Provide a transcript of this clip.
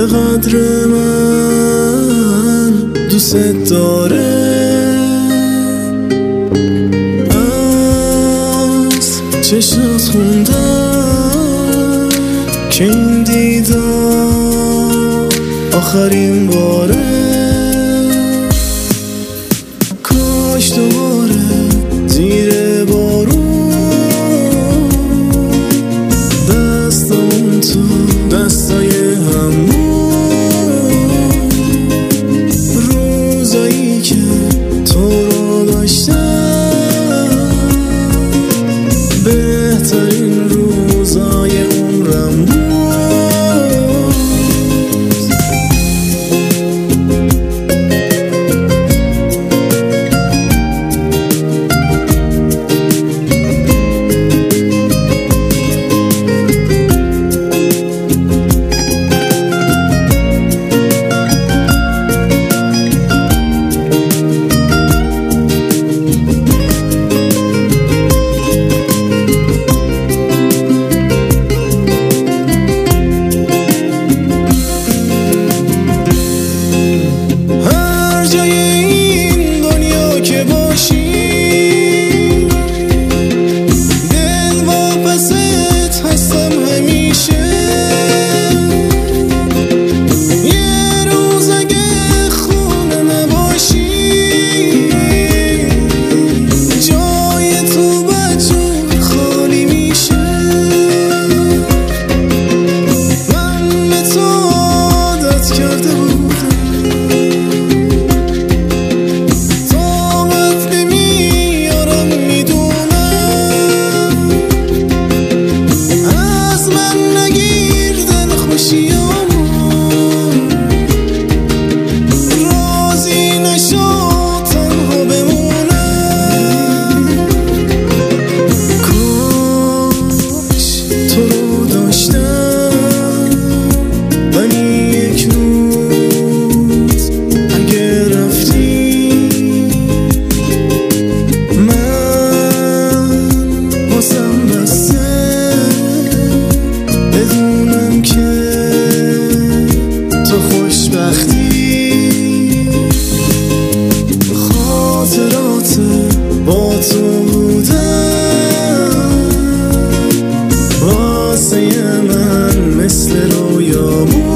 چقدر من دوست داره، از چشمت خوندم که این دیدار آخرین باره. کاش دوباره زیر بارون دستمون تو دستای همون، روزایی که تو رو داشتم بهترین روزای عمرم بود. جای این دنیا که باشی دل واپست هستم همیشه. یه روز اگه خونه نباشی جای تو بجور خالی میشه. من به تو عادت کرده بودم، راضی نشو تنها بمونم. کاش تو رو داشتم ولی یک روز اگه رفتی من واسم بسته بدونم که تو خوشبختی. خاطرات با تو بودن واسه من مثل رویامون.